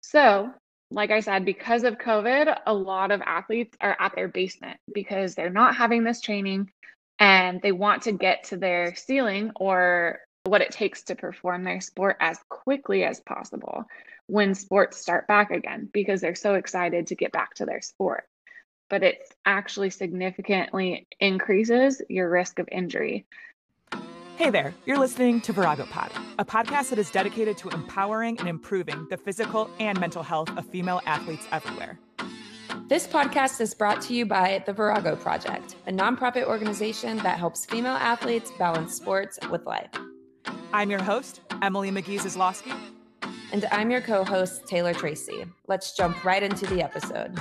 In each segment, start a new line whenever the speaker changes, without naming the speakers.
So, like I said, because of COVID, a lot of athletes are at their basement because they're not having this training and they want to get to their ceiling or what it takes to perform their sport as quickly as possible when sports start back again because they're so excited to get back to their sport. But it actually significantly increases your risk of injury.
Hey there, you're listening to Virago Pod, a podcast that is dedicated to empowering and improving the physical and mental health of female athletes everywhere.
This podcast is brought to you by the Virago Project, a nonprofit organization that helps female athletes balance sports with life.
I'm your host, Emily McGee-Zlowski.
And I'm your co-host, Taylor Tracy. Let's jump right into the episode.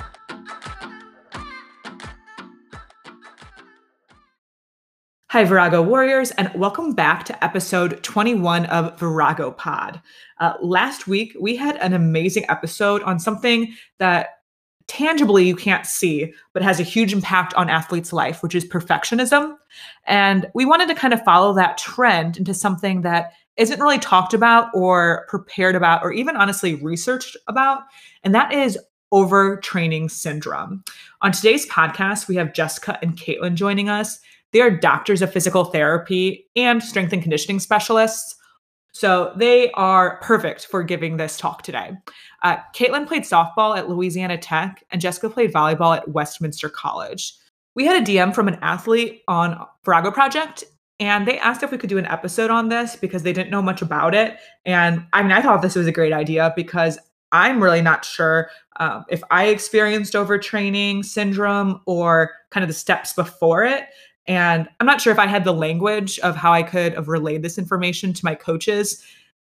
Hi, Virago Warriors, and welcome back to episode 21 of Virago Pod. Last week, we had an amazing episode on something that tangibly you can't see, but has a huge impact on athletes' life, which is perfectionism. And we wanted to kind of follow that trend into something that isn't really talked about or prepared about, or even honestly researched about, and that is overtraining syndrome. On today's podcast, we have Jessica and Caitlin joining us. They are doctors of physical therapy and strength and conditioning specialists. So they are perfect for giving this talk today. Caitlin played softball at Louisiana Tech and Jessica played volleyball at Westminster College. We had a DM from an athlete on Virago Project, and they asked if we could do an episode on this because they didn't know much about it. And I thought this was a great idea because I'm really not sure if I experienced overtraining syndrome or kind of the steps before it. And I'm not sure if I had the language of how I could have relayed this information to my coaches.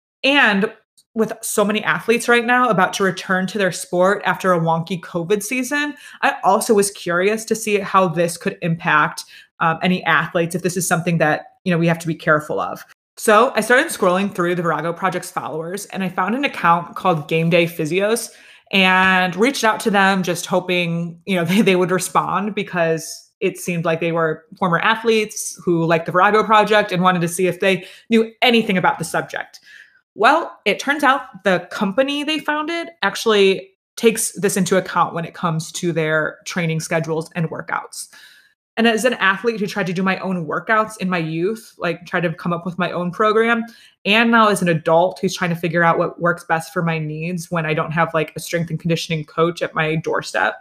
And with so many athletes right now about to return to their sport after a wonky COVID season, I also was curious to see how this could impact any athletes, if this is something that, we have to be careful of. So I started scrolling through the Virago Project's followers, and I found an account called Game Day Physios and reached out to them just hoping, they would respond because it seemed like they were former athletes who liked the Virago Project and wanted to see if they knew anything about the subject. Well, it turns out the company they founded actually takes this into account when it comes to their training schedules and workouts. And as an athlete who tried to do my own workouts in my youth, tried to come up with my own program, and now as an adult who's trying to figure out what works best for my needs when I don't have a strength and conditioning coach at my doorstep,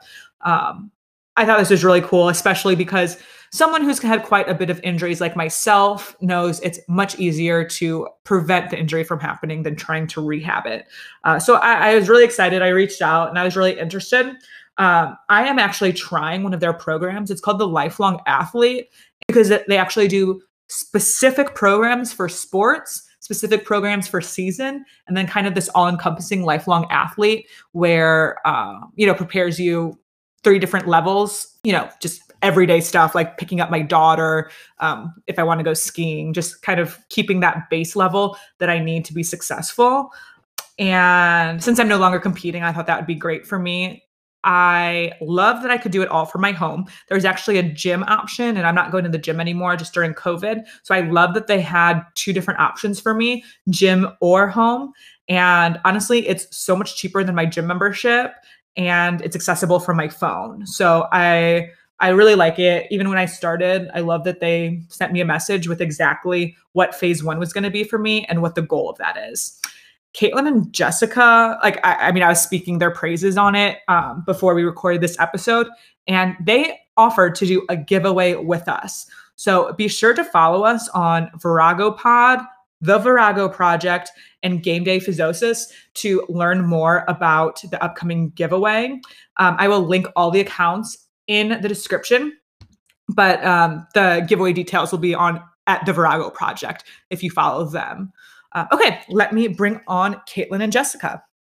I thought this was really cool, especially because someone who's had quite a bit of injuries like myself knows it's much easier to prevent the injury from happening than trying to rehab it. So I was really excited. I reached out and I was really interested. I am actually trying one of their programs. It's called the Lifelong Athlete because they actually do specific programs for sports, specific programs for season, and then kind of this all-encompassing lifelong athlete where, prepares you 3 different levels, just everyday stuff like picking up my daughter, if I want to go skiing, just kind of keeping that base level that I need to be successful. And since I'm no longer competing, I thought that would be great for me. I love that I could do it all from my home. There's actually a gym option, and I'm not going to the gym anymore just during COVID. So I love that they had 2 different options for me, gym or home. And honestly, it's so much cheaper than my gym membership. And it's accessible from my phone. So I really like it. Even when I started, I love that they sent me a message with exactly what phase 1 was going to be for me and what the goal of that is. Caitlin and Jessica, I was speaking their praises on it before we recorded this episode, and they offered to do a giveaway with us. So be sure to follow us on Virago Pod, the Virago Project, and Game Day Physiosis to learn more about the upcoming giveaway. I will link all the accounts in the description, but the giveaway details will be at the Virago Project if you follow them. Okay, let me bring on Caitlin and Jessica.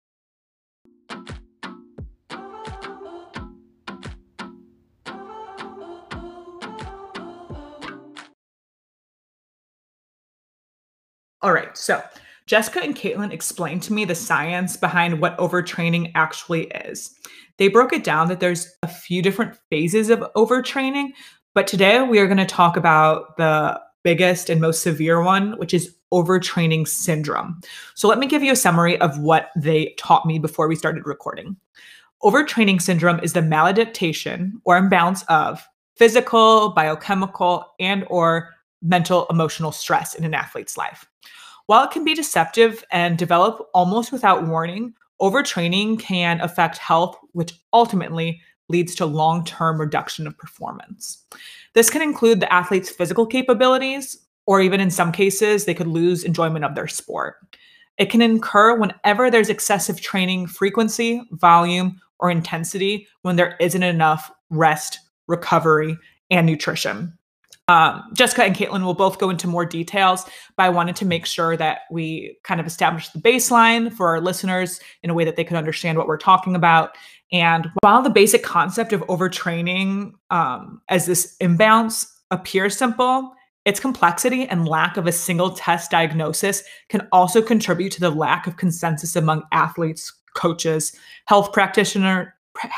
All right, so Jessica and Caitlin explained to me the science behind what overtraining actually is. They broke it down that there's a few different phases of overtraining, but today we are going to talk about the biggest and most severe one, which is overtraining syndrome. So let me give you a summary of what they taught me before we started recording. Overtraining syndrome is the maladaptation or imbalance of physical, biochemical, and or mental emotional stress in an athlete's life. While it can be deceptive and develop almost without warning, overtraining can affect health, which ultimately leads to long-term reduction of performance. This can include the athlete's physical capabilities, or even in some cases, they could lose enjoyment of their sport. It can occur whenever there's excessive training frequency, volume, or intensity when there isn't enough rest, recovery, and nutrition. Jessica and Caitlin will both go into more details, but I wanted to make sure that we kind of establish the baseline for our listeners in a way that they could understand what we're talking about. And while the basic concept of overtraining as this imbalance appears simple, its complexity and lack of a single test diagnosis can also contribute to the lack of consensus among athletes, coaches, health practitioners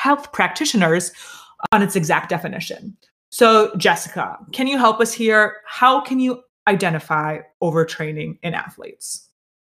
on its exact definition. So, Jessica, can you help us here? How can you identify overtraining in athletes?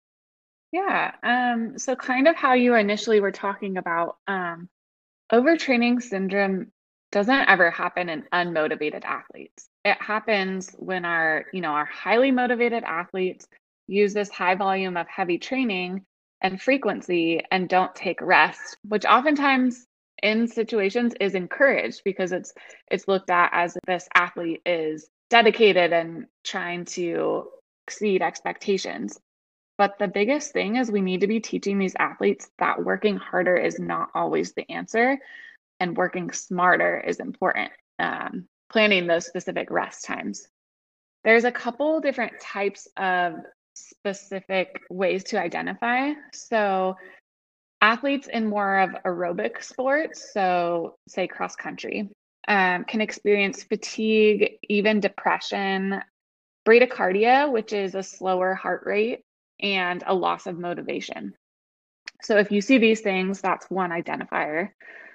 Yeah. So kind of how you initially were talking about, overtraining syndrome doesn't ever happen in unmotivated athletes. It happens when our highly motivated athletes use this high volume of heavy training and frequency and don't take rest, which oftentimes in situations is encouraged because it's looked at as this athlete is dedicated and trying to exceed expectations. But the biggest thing is we need to be teaching these athletes that working harder is not always the answer and working smarter is important. Planning those specific rest times. There's a couple different types of specific ways to identify. So athletes in more of aerobic sports, so say cross country, can experience fatigue, even depression, bradycardia, which is a slower heart rate, and a loss of motivation. So if you see these things, that's one identifier.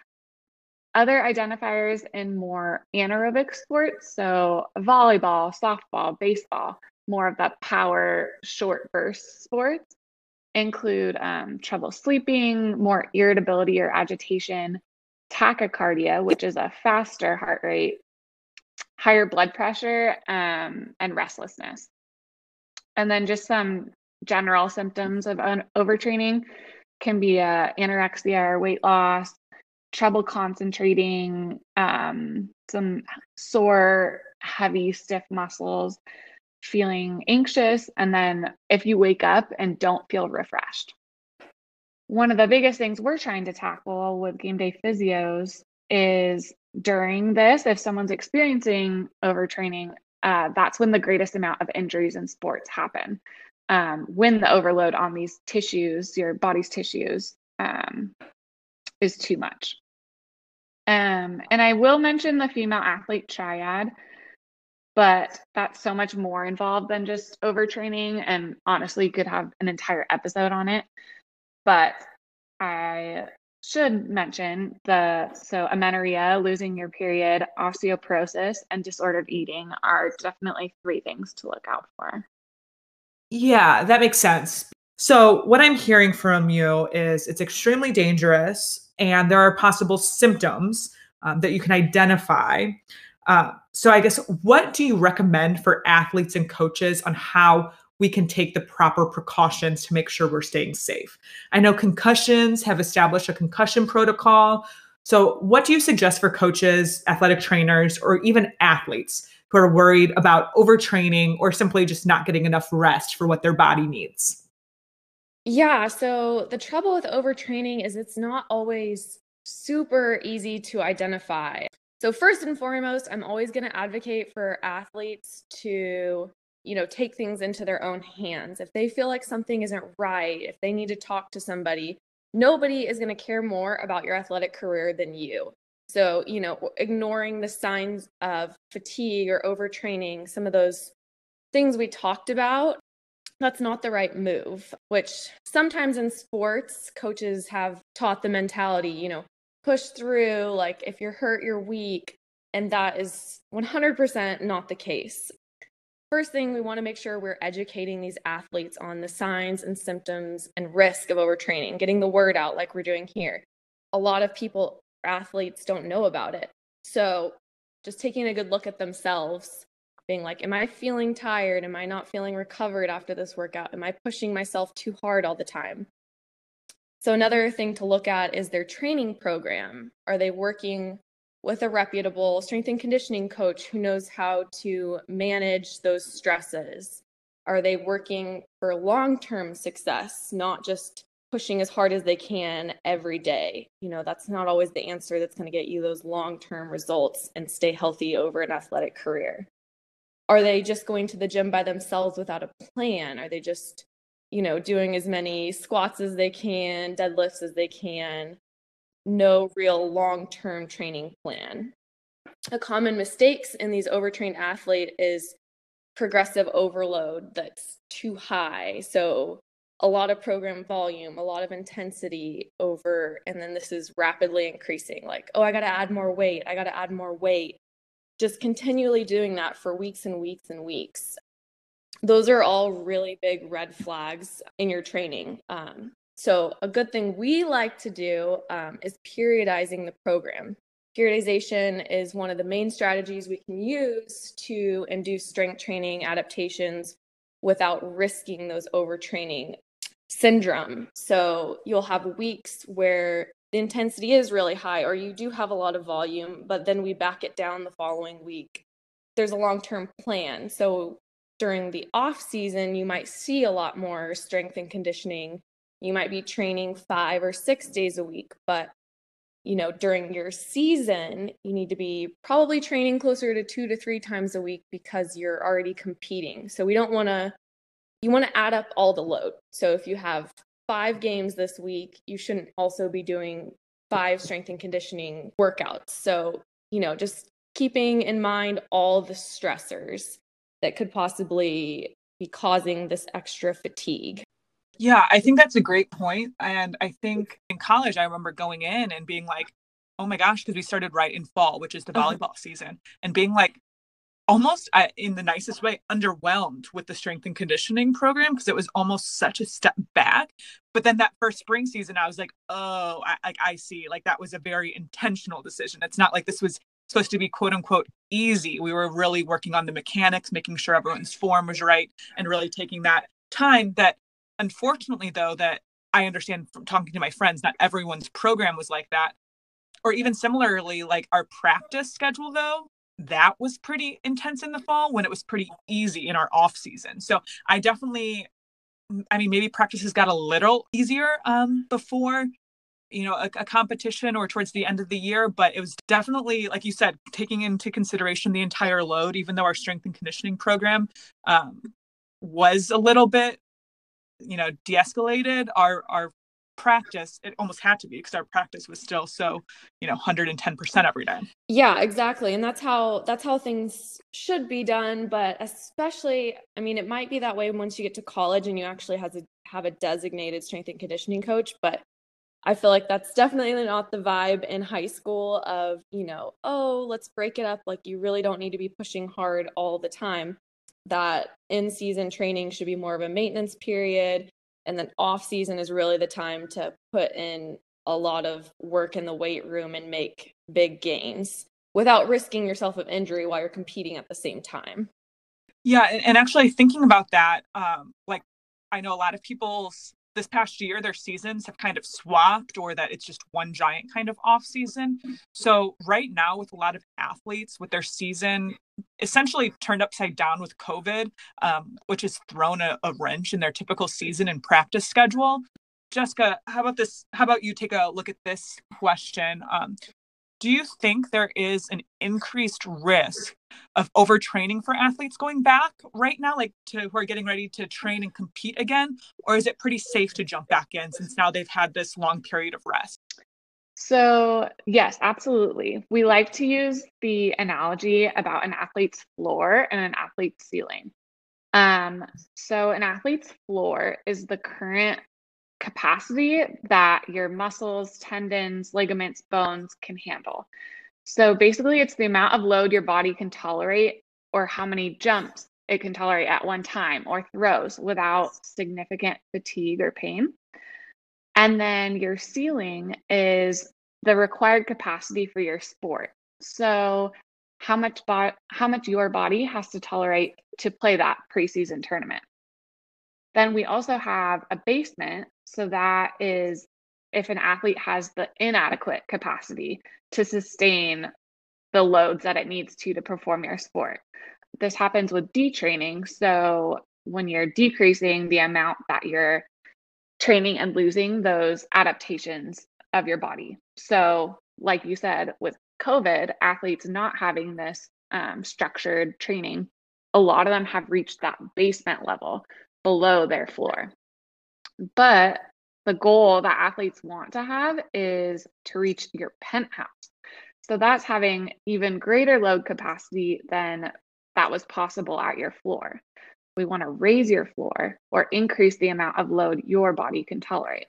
Other identifiers in more anaerobic sports, so volleyball, softball, baseball, more of the power short burst sports, include trouble sleeping, more irritability or agitation, tachycardia, which is a faster heart rate, higher blood pressure, and restlessness. And then just some general symptoms of overtraining can be anorexia or weight loss, trouble concentrating, some sore, heavy, stiff muscles, feeling anxious, and then if you wake up and don't feel refreshed. One of the biggest things we're trying to tackle with game day physios is during this, if someone's experiencing overtraining, that's when the greatest amount of injuries in sports happen. When the overload on these tissues, your body's tissues, is too much. And I will mention the female athlete triad, but that's so much more involved than just overtraining, and honestly could have an entire episode on it. But I should mention amenorrhea, losing your period, osteoporosis, and disordered eating are definitely 3 things to look out for.
Yeah, that makes sense. So what I'm hearing from you is it's extremely dangerous and there are possible symptoms that you can identify. So I guess what do you recommend for athletes and coaches on how we can take the proper precautions to make sure we're staying safe? I know concussions have established a concussion protocol. So what do you suggest for coaches, athletic trainers, or even athletes who are worried about overtraining or simply just not getting enough rest for what their body needs?
Yeah, so the trouble with overtraining is it's not always super easy to identify. So first and foremost, I'm always going to advocate for athletes to, take things into their own hands. If they feel like something isn't right, if they need to talk to somebody, nobody is going to care more about your athletic career than you. So, ignoring the signs of fatigue or overtraining, some of those things we talked about, that's not the right move, which sometimes in sports, coaches have taught the mentality, push through, like if you're hurt, you're weak. And that is 100% not the case. first thing, we want to make sure we're educating these athletes on the signs and symptoms and risk of overtraining, getting the word out like we're doing here. A lot of people, athletes, don't know about it. So just taking a good look at themselves, being like, am I feeling tired? Am I not feeling recovered after this workout? Am I pushing myself too hard all the time? So another thing to look at is their training program. Are they working with a reputable strength and conditioning coach who knows how to manage those stresses? Are they working for long-term success, not just pushing as hard as they can every day? You know, that's not always the answer that's going to get you those long-term results and stay healthy over an athletic career. Are they just going to the gym by themselves without a plan? Are they just, you know, doing as many squats as they can, deadlifts as they can? No real long-term training plan. A common mistakes in these overtrained athletes is progressive overload that's too high. So a lot of program volume, a lot of intensity over, and then this is rapidly increasing. Like, oh, I got to add more weight. I got to add more weight. Just continually doing that for weeks and weeks and weeks. Those are all really big red flags in your training. So a good thing we like to do is periodizing the program. Periodization is one of the main strategies we can use to induce strength training adaptations without risking those overtraining syndrome. So you'll have weeks where the intensity is really high, or you do have a lot of volume, but then we back it down the following week. There's a long-term plan. So during the off season, you might see a lot more strength and conditioning. You might be training 5 or 6 days a week, but you know, during your season, you need to be probably training closer to 2 to 3 times a week because you're already competing. So you want to add up all the load. So if you have 5 games this week, you shouldn't also be doing 5 strength and conditioning workouts. So, you know, just keeping in mind all the stressors that could possibly be causing this extra fatigue.
Yeah, I think that's a great point. And I think in college, I remember going in and being like, oh my gosh, because we started right in fall, which is the volleyball season, and being like, almost in the nicest way, underwhelmed with the strength and conditioning program because it was almost such a step back. But then that first spring season, I was like, oh, I see. Like that was a very intentional decision. It's not like this was supposed to be quote unquote easy. We were really working on the mechanics, making sure everyone's form was right, and really taking that time. That unfortunately, though, that I understand from talking to my friends, not everyone's program was like that. Or even similarly, like our practice schedule, though, that was pretty intense in the fall when it was pretty easy in our off season. So I mean, maybe practices got a little easier before, you know, a competition or towards the end of the year, but it was definitely, like you said, taking into consideration the entire load, even though our strength and conditioning program was a little bit, you know, de-escalated. Our practice, it almost had to be because our practice was still so, you know, 110% every day.
Yeah, exactly. And that's how things should be done. But especially, I mean, it might be that way once you get to college and you actually have a designated strength and conditioning coach. But I feel like that's definitely not the vibe in high school of, you know, oh, let's break it up. Like you really don't need to be pushing hard all the time. That in-season training should be more of a maintenance period. And then off season is really the time to put in a lot of work in the weight room and make big gains without risking yourself of injury while you're competing at the same time.
Yeah. And actually thinking about that, like I know a lot of people this past year, their seasons have kind of swapped, or that it's just one giant kind of off season. So right now with a lot of athletes with their season essentially turned upside down with COVID, which has thrown a wrench in their typical season and practice schedule. Jessica, how about this? How about you take a look at this question? Do you think there is an increased risk of overtraining for athletes going back right now, like who are getting ready to train and compete again? Or is it pretty safe to jump back in since now they've had this long period of rest?
So yes, absolutely. We like to use the analogy about an athlete's floor and an athlete's ceiling. So an athlete's floor is the current capacity that your muscles, tendons, ligaments, bones can handle. So basically, it's the amount of load your body can tolerate or how many jumps it can tolerate at one time, or throws without significant fatigue or pain. And then your ceiling is the required capacity for your sport. So how much your body has to tolerate to play that preseason tournament. Then we also have a basement. So that is if an athlete has the inadequate capacity to sustain the loads that it needs to perform your sport. This happens with detraining. So when you're decreasing the amount that you're training and losing those adaptations of your body. So, like you said, with COVID, athletes not having this structured training, a lot of them have reached that basement level below their floor. But the goal that athletes want to have is to reach your penthouse. So that's having even greater load capacity than that was possible at your floor. We want to raise your floor or increase the amount of load your body can tolerate.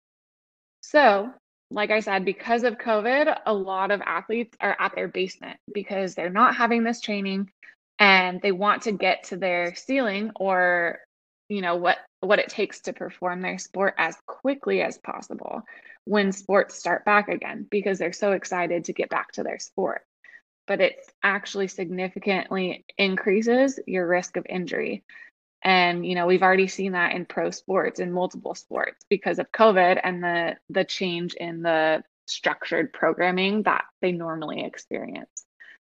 So, like I said, because of COVID, a lot of athletes are at their basement because they're not having this training and they want to get to their ceiling, or what it takes to perform their sport as quickly as possible when sports start back again, because they're so excited to get back to their sport. But it actually significantly increases your risk of injury. And we've already seen that in pro sports, in multiple sports, because of COVID and the change in the structured programming that they normally experience.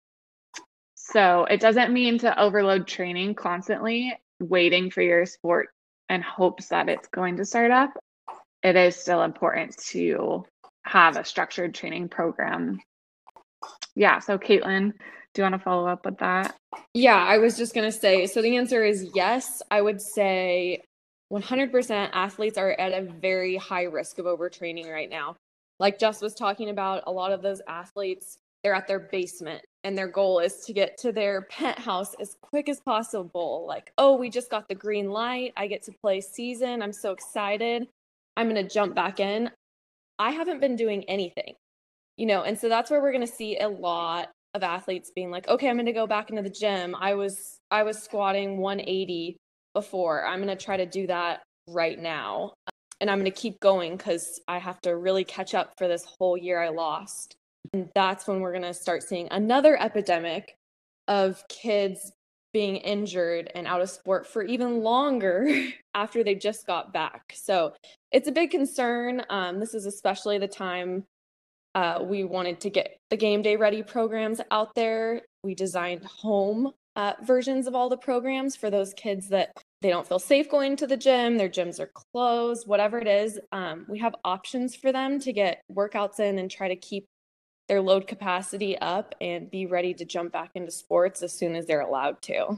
So it doesn't mean to overload training constantly, waiting for your sport and hopes that it's going to start up. It is still important to have a structured training program. Yeah. So Caitlin, do you want to follow up with that?
Yeah, I was just going to say, so the answer is yes. I would say 100% athletes are at a very high risk of overtraining right now. Like Jess was talking about, a lot of those athletes, they're at their basement and their goal is to get to their penthouse as quick as possible. Like, oh, we just got the green light. I get to play season. I'm so excited. I'm going to jump back in. I haven't been doing anything, and so that's where we're going to see a lot of athletes being like, okay, I'm going to go back into the gym. I was squatting 180 before. I'm going to try to do that right now. And I'm going to keep going because I have to really catch up for this whole year I lost. And that's when we're going to start seeing another epidemic of kids being injured and out of sport for even longer after they just got back. So it's a big concern. This is especially the time we wanted to get the game day ready programs out there. We designed home versions of all the programs for those kids that they don't feel safe going to the gym, their gyms are closed, whatever it is. We have options for them to get workouts in and try to keep their load capacity up and be ready to jump back into sports as soon as they're allowed to.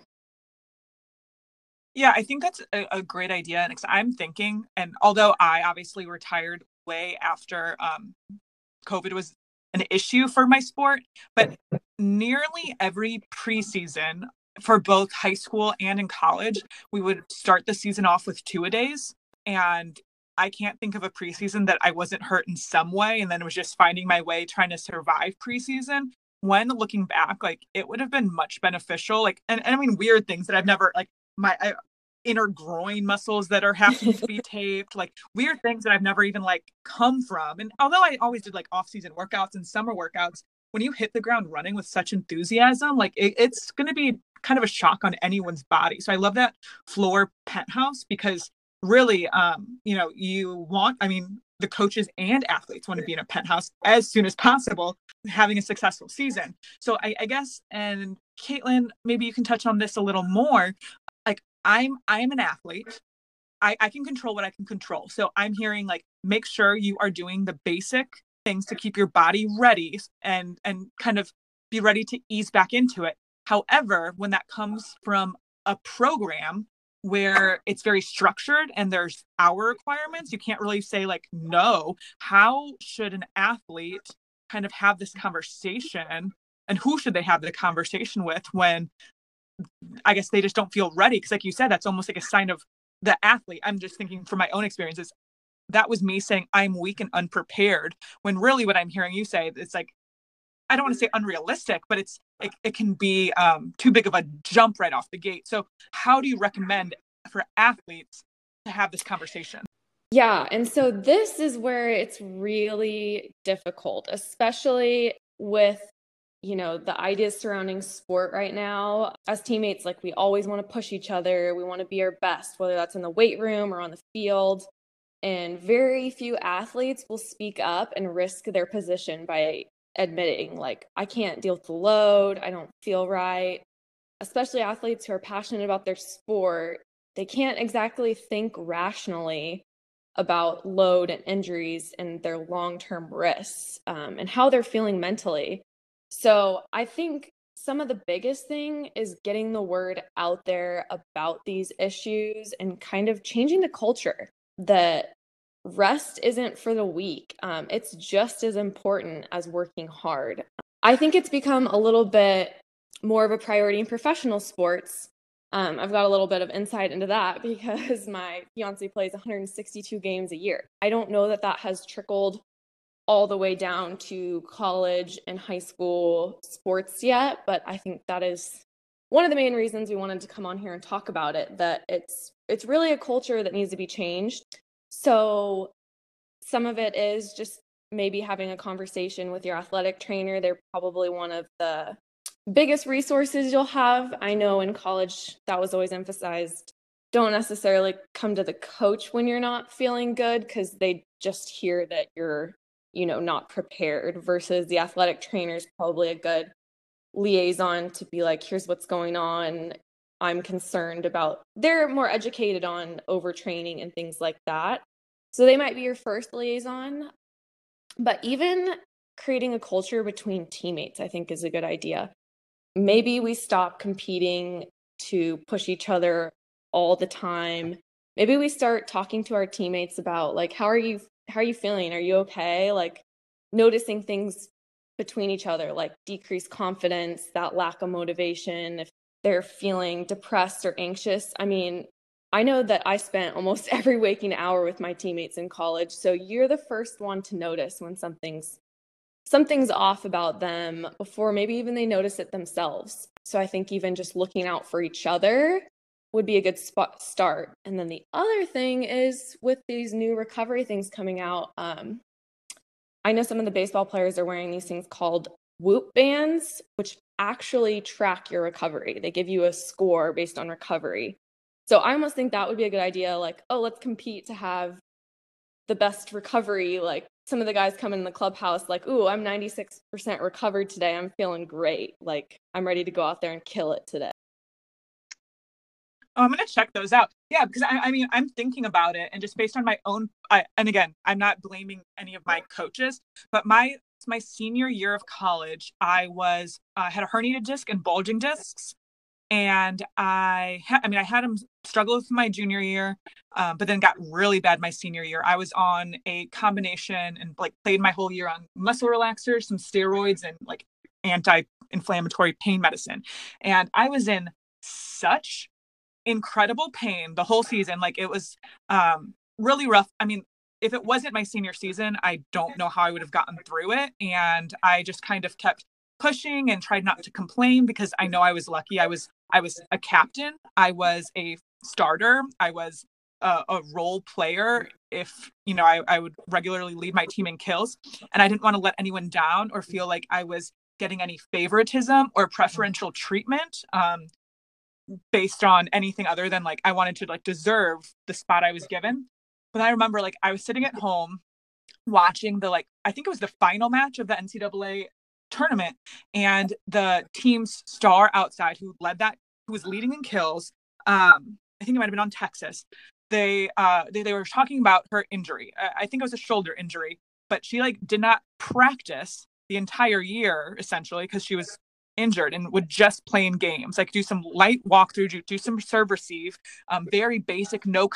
Yeah, I think that's a great idea. And I'm thinking, and although I obviously retired way after COVID was an issue for my sport, but nearly every preseason for both high school and in college, we would start the season off with 2-a-days. And I can't think of a preseason that I wasn't hurt in some way and then was just finding my way trying to survive preseason. When looking back, like it would have been much beneficial. Like, and I mean, weird things that I've never, like my inner groin muscles that are having to be taped, like weird things that I've never even like come from. And although I always did like off-season workouts and summer workouts, when you hit the ground running with such enthusiasm, like it's going to be kind of a shock on anyone's body. So I love that floor penthouse because really, the coaches and athletes want to be in a penthouse as soon as possible, having a successful season. So I guess, and Caitlin, maybe you can touch on this a little more. Like I'm an athlete. I can control what I can control. So I'm hearing like, make sure you are doing the basic things to keep your body ready and kind of be ready to ease back into it. However, when that comes from a program where it's very structured and there's hour requirements, you can't really say like, no. How should an athlete kind of have this conversation, and who should they have the conversation with when I guess they just don't feel ready? Because like you said, that's almost like a sign of the athlete. I'm just thinking from my own experiences, that was me saying I'm weak and unprepared, when really what I'm hearing you say, it's like, I don't want to say unrealistic, but it's it can be too big of a jump right off the gate. So how do you recommend for athletes to have this conversation?
Yeah. And so this is where it's really difficult, especially with, the ideas surrounding sport right now. As teammates, like we always want to push each other. We want to be our best, whether that's in the weight room or on the field. And very few athletes will speak up and risk their position by admitting, like, I can't deal with the load. I don't feel right. Especially athletes who are passionate about their sport, they can't exactly think rationally about load and injuries and their long-term risks, and how they're feeling mentally. So I think some of the biggest thing is getting the word out there about these issues and kind of changing the culture that rest isn't for the weak. It's just as important as working hard. I think it's become a little bit more of a priority in professional sports. I've got a little bit of insight into that because my fiance plays 162 games a year. I don't know that has trickled all the way down to college and high school sports yet, but I think that is one of the main reasons we wanted to come on here and talk about it, that it's really a culture that needs to be changed. So some of it is just maybe having a conversation with your athletic trainer. They're probably one of the biggest resources you'll have. I know in college that was always emphasized. Don't necessarily come to the coach when you're not feeling good, because they just hear that you're, not prepared, versus the athletic trainer is probably a good liaison to be like, here's what's going on. I'm concerned about, they're more educated on overtraining and things like that. So they might be your first liaison. But even creating a culture between teammates, I think, is a good idea. Maybe we stop competing to push each other all the time. Maybe we start talking to our teammates about, like, how are you feeling? Are you okay? Like, noticing things between each other, like decreased confidence, that lack of motivation, if they're feeling depressed or anxious. I mean, I know that I spent almost every waking hour with my teammates in college. So you're the first one to notice when something's off about them before maybe even they notice it themselves. So I think even just looking out for each other would be a good start. And then the other thing is, with these new recovery things coming out, I know some of the baseball players are wearing these things called Whoop bands, which actually track your recovery. They give you a score based on recovery. So I almost think that would be a good idea. Like, oh, let's compete to have the best recovery. Like, some of the guys come in the clubhouse like, ooh, I'm 96% recovered today. I'm feeling great. Like, I'm ready to go out there and kill it today.
Oh, I'm going to check those out. Yeah, because I mean, I'm thinking about it, and just based on my own, and again, I'm not blaming any of my coaches, but my senior year of college, I had a herniated disc and bulging discs. And I had them struggle with my junior year, but then got really bad my senior year. I was on a combination and like played my whole year on muscle relaxers, some steroids, and like anti-inflammatory pain medicine. And I was in such incredible pain the whole season. Like, it was really rough. I mean, if it wasn't my senior season, I don't know how I would have gotten through it. And I just kind of kept pushing and tried not to complain, because I know I was lucky. I was a captain. I was a starter. I was a role player. If, I would regularly lead my team in kills, and I didn't want to let anyone down or feel like I was getting any favoritism or preferential treatment based on anything other than, like, I wanted to, like, deserve the spot I was given. But I remember, like, I was sitting at home watching I think it was the final match of the NCAA tournament, and the team's star outside who was leading in kills, I think it might have been on Texas. They were talking about her injury. I think it was a shoulder injury, but she did not practice the entire year, essentially, because she was injured, and would just play in games, like do some light walkthrough, do some serve receive, very basic, no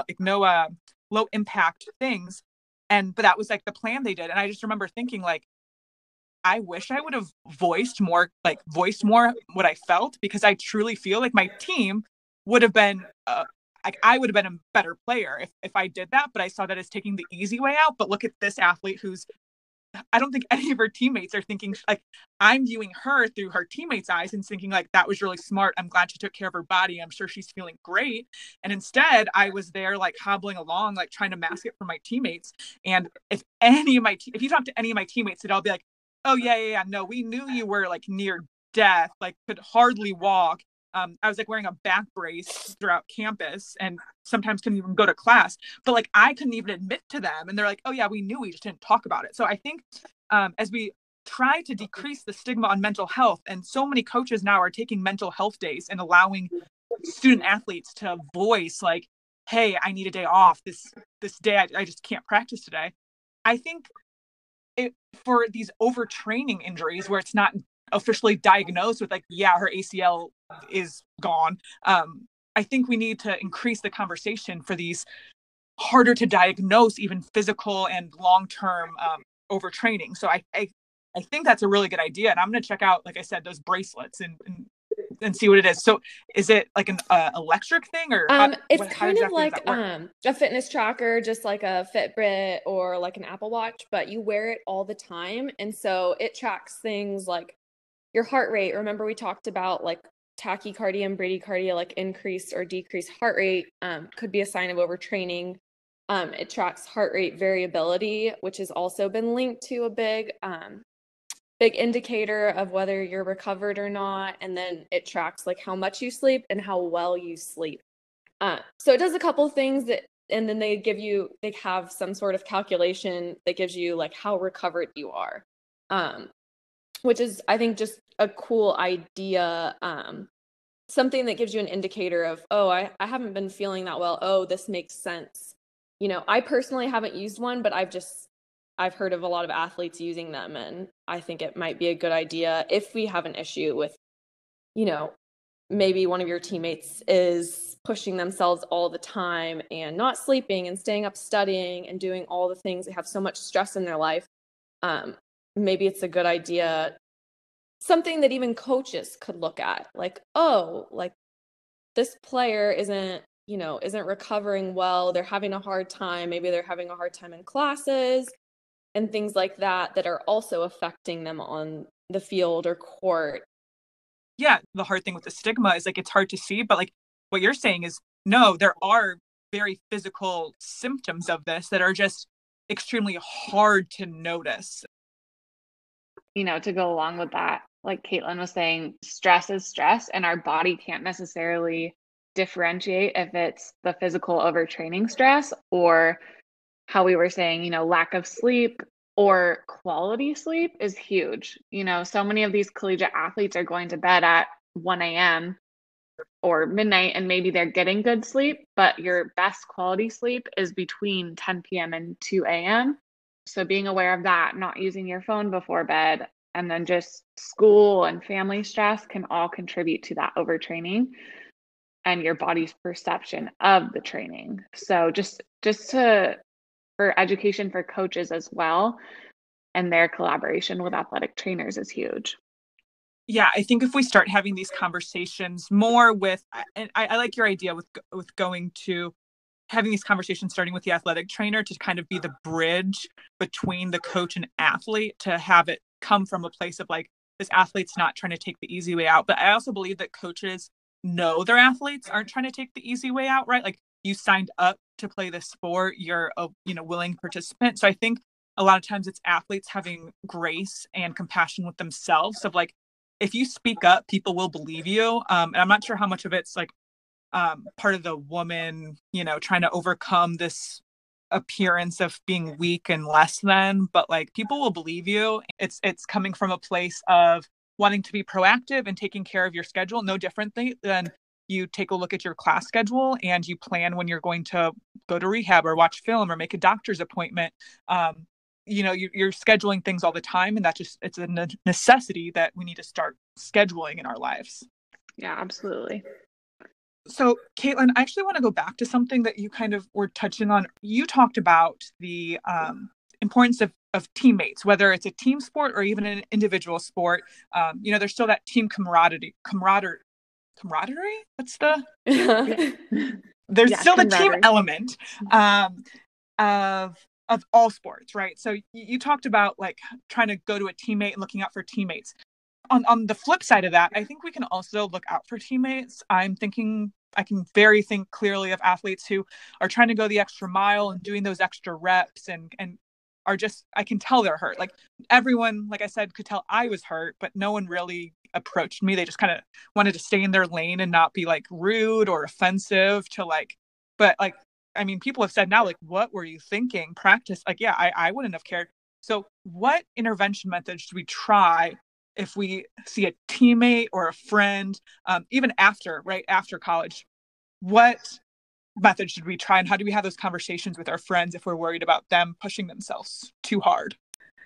low impact things. But that was like the plan they did. And I just remember thinking, like, I wish I would have voiced more what I felt, because I truly feel like my team would have been, I would have been a better player if I did that. But I saw that as taking the easy way out. But look at this athlete who's I don't think any of her teammates are thinking, like, I'm viewing her through her teammates' eyes and thinking, like, that was really smart. I'm glad she took care of her body. I'm sure she's feeling great. And instead, I was there, like, hobbling along, like, trying to mask it for my teammates. And if you talk to any of my teammates, they'd all be like, oh, yeah, no, we knew you were, like, near death, like, could hardly walk. I was like wearing a back brace throughout campus and sometimes couldn't even go to class, but like I couldn't even admit to them. And they're like, oh yeah, we knew, we just didn't talk about it. So I think as we try to decrease the stigma on mental health, and so many coaches now are taking mental health days and allowing student athletes to voice like, hey, I need a day off this day. I just can't practice today. I think for these overtraining injuries where it's not officially diagnosed with like, yeah, her ACL is gone. I think we need to increase the conversation for these harder to diagnose, even physical and long-term overtraining. So I think that's a really good idea. And I'm going to check out, like I said, those bracelets and see what it is. So is it like an electric thing or
it's kind of like a fitness tracker, just like a Fitbit or like an Apple Watch, but you wear it all the time. And so it tracks things like your heart rate. Remember we talked about like tachycardia and bradycardia, like increased or decreased heart rate could be a sign of overtraining. It tracks heart rate variability, which has also been linked to a big indicator of whether you're recovered or not. And then it tracks like how much you sleep and how well you sleep. So it does a couple things and then they have some sort of calculation that gives you like how recovered you are. Which is, I think, just a cool idea. Something that gives you an indicator of, oh, I haven't been feeling that well. Oh, this makes sense. You know, I personally haven't used one, but I've heard of a lot of athletes using them. And I think it might be a good idea if we have an issue with, you know, maybe one of your teammates is pushing themselves all the time and not sleeping and staying up studying and doing all the things. They have so much stress in their life. Maybe it's a good idea, something that even coaches could look at, like, oh, like this player isn't recovering well. They're having a hard time. Maybe they're having a hard time in classes and things like that are also affecting them on the field or court.
Yeah, the hard thing with the stigma is like it's hard to see, but like what you're saying is no, there are very physical symptoms of this that are just extremely hard to notice.
You know, to go along with that, like Caitlin was saying, stress is stress, and our body can't necessarily differentiate if it's the physical overtraining stress or how we were saying, you know, lack of sleep or quality sleep is huge. You know, so many of these collegiate athletes are going to bed at 1 a.m. or midnight, and maybe they're getting good sleep, but your best quality sleep is between 10 p.m. and 2 a.m. So being aware of that, not using your phone before bed, and then just school and family stress can all contribute to that overtraining and your body's perception of the training. So just for education for coaches as well, and their collaboration with athletic trainers is huge.
Yeah, I think if we start having these conversations more with, and I like your idea with going to having these conversations starting with the athletic trainer to kind of be the bridge between the coach and athlete, to have it come from a place of like, this athlete's not trying to take the easy way out. But I also believe that coaches know their athletes aren't trying to take the easy way out, right? Like you signed up to play this sport, you're a willing participant. So I think a lot of times it's athletes having grace and compassion with themselves of like, if you speak up, people will believe you. And I'm not sure how much of it's like part of the woman, trying to overcome this appearance of being weak and less than, but like people will believe you. It's coming from a place of wanting to be proactive and taking care of your schedule, no differently than you take a look at your class schedule and you plan when you're going to go to rehab or watch film or make a doctor's appointment. You're scheduling things all the time, and it's a necessity that we need to start scheduling in our lives.
Yeah, absolutely.
So, Caitlin, I actually want to go back to something that you kind of were touching on. You talked about the importance of teammates, whether it's a team sport or even an individual sport. There's still that team camaraderie. What's the? There's still the team element of of all sports, right? So you talked about like trying to go to a teammate and looking out for teammates. On the flip side of that, I think we can also look out for teammates. I'm thinking I can think clearly of athletes who are trying to go the extra mile and doing those extra reps and are just, I can tell they're hurt. Like everyone, like I said, could tell I was hurt, but no one really approached me. They just kind of wanted to stay in their lane and not be like rude or offensive to like, but like, I mean, people have said now, like, what were you thinking? Practice. Like, yeah, I wouldn't have cared. So what intervention methods should we try if we see a teammate or a friend, even right after college? What method should we try, and how do we have those conversations with our friends if we're worried about them pushing themselves too hard?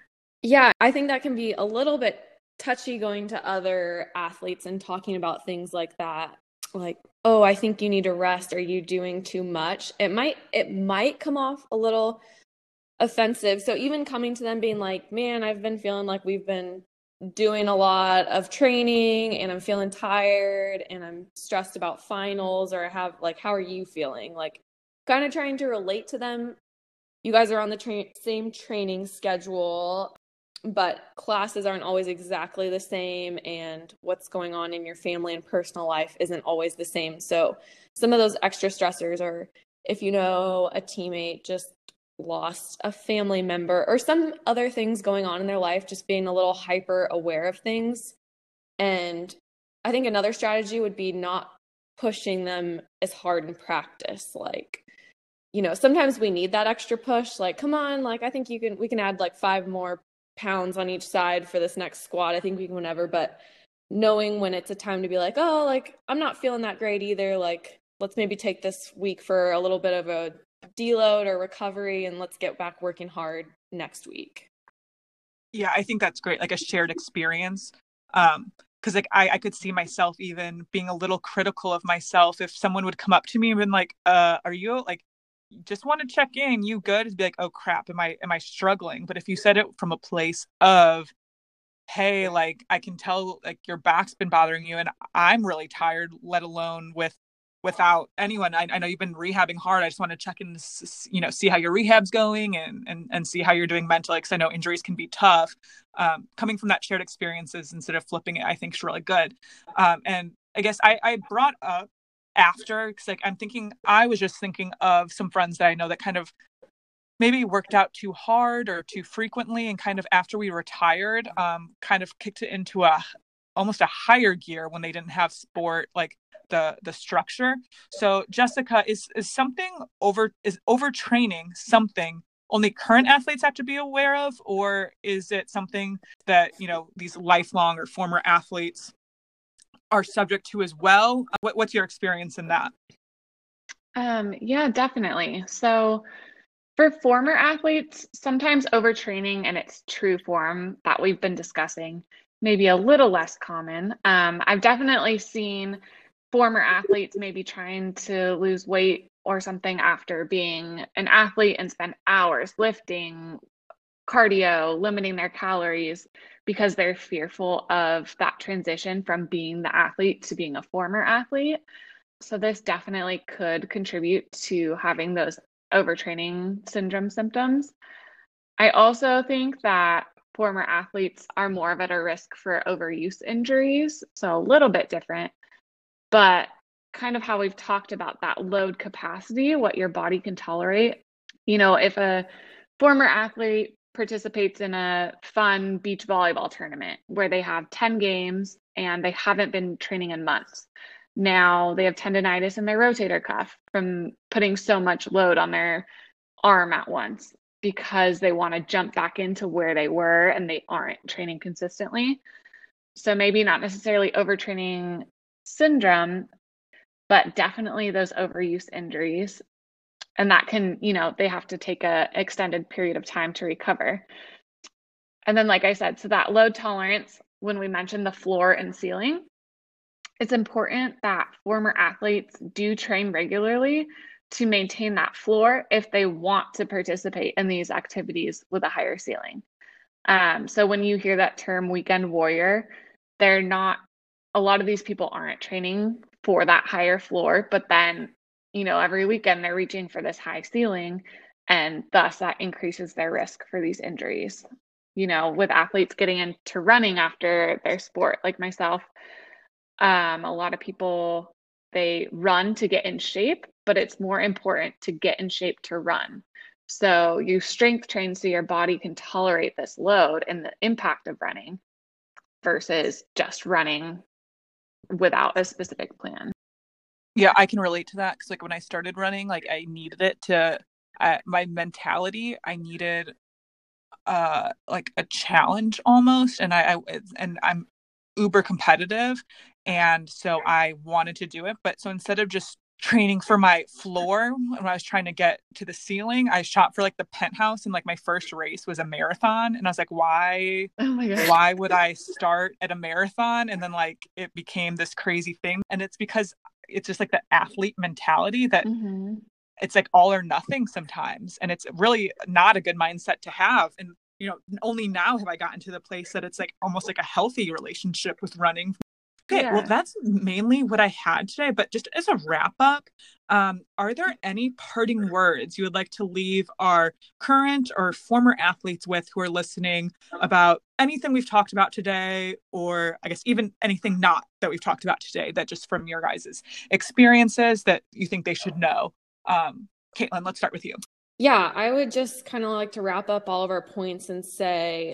Yeah, I think that can be a little bit touchy going to other athletes and talking about things like that. Like, oh, I think you need to rest. Are you doing too much? It might come off a little offensive. So even coming to them being like, man, I've been feeling like we've been doing a lot of training and I'm feeling tired and I'm stressed about finals, or I have like, how are you feeling? Like kind of trying to relate to them. You guys are on the same training schedule, but classes aren't always exactly the same, and what's going on in your family and personal life isn't always the same. So some of those extra stressors are if you know a teammate just lost a family member or some other things going on in their life, just being a little hyper aware of things. And I think another strategy would be not pushing them as hard in practice. Like, sometimes we need that extra push. Like, come on, like, I think we can add like 5 more pounds on each side for this next squat. I think we can whenever, but knowing when it's a time to be like, oh, like, I'm not feeling that great either. Like, let's maybe take this week for a little bit of a deload or recovery and let's get back working hard next week.
Yeah, I think that's great. Like a shared experience. Because like I could see myself even being a little critical of myself if someone would come up to me and been like, are you like, just want to check in, you good? It'd be like, oh crap, am I struggling? But if you said it from a place of, hey, like I can tell like your back's been bothering you and I'm really tired, let alone without anyone. I know you've been rehabbing hard. I just want to check in, see how your rehab's going and see how you're doing mentally. Because I know injuries can be tough. Coming from that shared experiences instead of flipping it, I think is really good. And I guess I brought up after, because like I was just thinking of some friends that I know that kind of maybe worked out too hard or too frequently, and kind of after we retired, kind of kicked it into almost a higher gear when they didn't have sport like the structure. So Jessica, is overtraining something only current athletes have to be aware of, or is it something that these lifelong or former athletes are subject to as well? What's your experience in that?
Yeah, definitely. So for former athletes, sometimes overtraining in its true form that we've been discussing may be a little less common. I've definitely seen former athletes maybe trying to lose weight or something after being an athlete and spend hours lifting, cardio, limiting their calories because they're fearful of that transition from being the athlete to being a former athlete. So this definitely could contribute to having those overtraining syndrome symptoms. I also think that former athletes are more of at a risk for overuse injuries, so a little bit different, but kind of how we've talked about that load capacity, what your body can tolerate. If a former athlete participates in a fun beach volleyball tournament where they have 10 games and they haven't been training in months, now they have tendonitis in their rotator cuff from putting so much load on their arm at once because they want to jump back into where they were and they aren't training consistently. So maybe not necessarily overtraining syndrome, but definitely those overuse injuries. And that can, they have to take a extended period of time to recover. And then, like I said, so that load tolerance, when we mentioned the floor and ceiling, it's important that former athletes do train regularly to maintain that floor if they want to participate in these activities with a higher ceiling. So when you hear that term weekend warrior, a lot of these people aren't training for that higher floor, but then, every weekend they're reaching for this high ceiling And thus that increases their risk for these injuries. You know, with athletes getting into running after their sport, like myself, a lot of people, they run to get in shape, but it's more important to get in shape to run. So you strength train so your body can tolerate this load and the impact of running versus just running without a specific plan.
Yeah, I can relate to that because like when I started running, like I needed it to my mentality, I needed like a challenge almost, and I'm uber competitive, and so I wanted to do it. But so instead of just training for my floor when I was trying to get to the ceiling, I shot for like the penthouse, and like my first race was a marathon, and I was like, why would I start at a marathon? And then like it became this crazy thing, and it's because it's just like the athlete mentality that it's like all or nothing sometimes, and it's really not a good mindset to have. And you know, only now have I gotten to the place that it's like almost like a healthy relationship with running. Okay, well, that's mainly what I had today. But just as a wrap up, are there any parting words you would like to leave our current or former athletes with who are listening about anything we've talked about today, or I guess even anything not that we've talked about today, that just from your guys' experiences that you think they should know? Caitlin, let's start with you.
Yeah, I would just kind of like to wrap up all of our points and say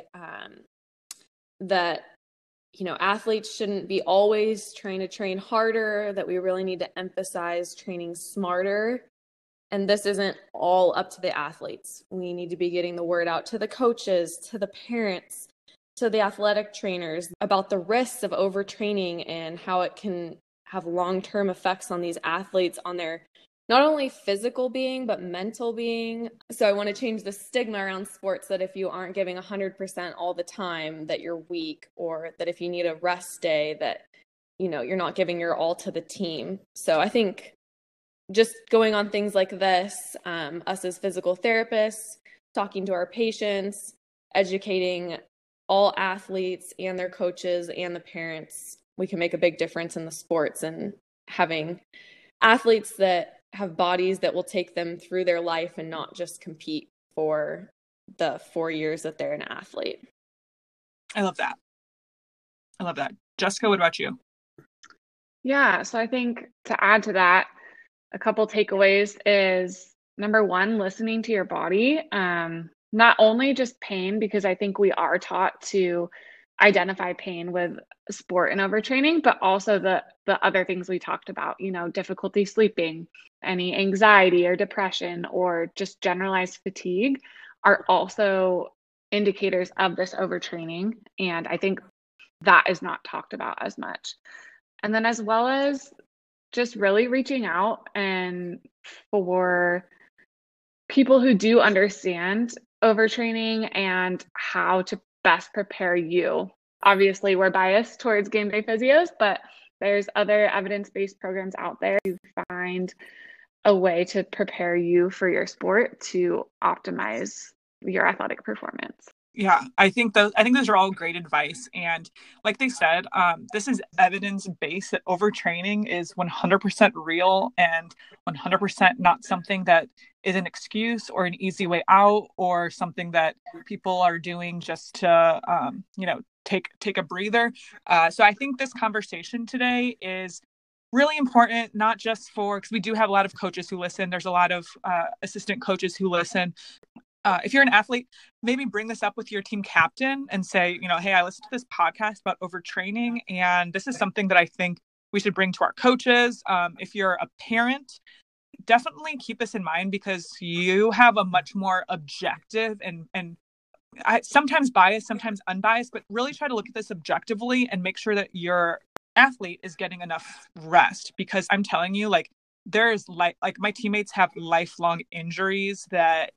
that, you know, athletes shouldn't be always trying to train harder, that we really need to emphasize training smarter. And this isn't all up to the athletes. We need to be getting the word out to the coaches, to the parents, to the athletic trainers about the risks of overtraining and how it can have long-term effects on these athletes, on their not only physical being, but mental being. So I want to change the stigma around sports that if you aren't giving 100% all the time, that you're weak, or that if you need a rest day, that, you know, you're not giving your all to the team. So I think just going on things like this, us as physical therapists, talking to our patients, educating all athletes and their coaches and the parents, we can make a big difference in the sports, and having athletes that have bodies that will take them through their life and not just compete for the 4 years that they're an athlete.
I love that. Jessica, what about you?
Yeah, so I think to add to that, a couple takeaways is number one, listening to your body. Not only just pain, because I think we are taught to identify pain with sport and overtraining, but also the other things we talked about, you know, difficulty sleeping, any anxiety or depression, or just generalized fatigue are also indicators of this overtraining. And I think that is not talked about as much. And then as well as just really reaching out and for people who do understand overtraining and how to best prepare you. Obviously, we're biased towards game day physios, but there's other evidence-based programs out there to find a way to prepare you for your sport to optimize your athletic performance.
Yeah, I think those are all great advice. And like they said, this is evidence-based, that overtraining is 100% real and 100% not something that is an excuse or an easy way out, or something that people are doing just to, take a breather. So I think this conversation today is really important, not just because we do have a lot of coaches who listen. There's a lot of assistant coaches who listen. If you're an athlete, maybe bring this up with your team captain and say, you know, hey, I listened to this podcast about overtraining, and this is something that I think we should bring to our coaches. If you're a parent, definitely keep this in mind, because you have a much more objective and sometimes biased, sometimes unbiased, but really try to look at this objectively and make sure that your athlete is getting enough rest. Because I'm telling you, like, there's like my teammates have lifelong injuries that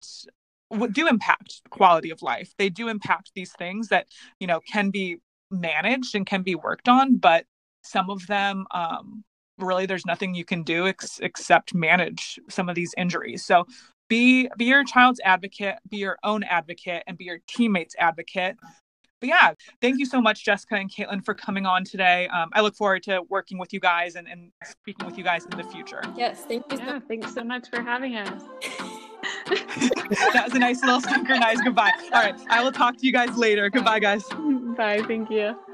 do impact quality of life. They do impact these things that, you know, can be managed and can be worked on, but some of them, really, there's nothing you can do except manage some of these injuries. So be your child's advocate, be your own advocate, and be your teammates' advocate. But yeah, thank you so much, Jessica and Caitlin, for coming on today. I look forward to working with you guys and speaking with you guys in the future.
Yes, thank you.
Yeah, thanks so much for having us.
That was a nice little synchronized goodbye. All right. I will talk to you guys later. Goodbye, guys.
Bye. Thank you.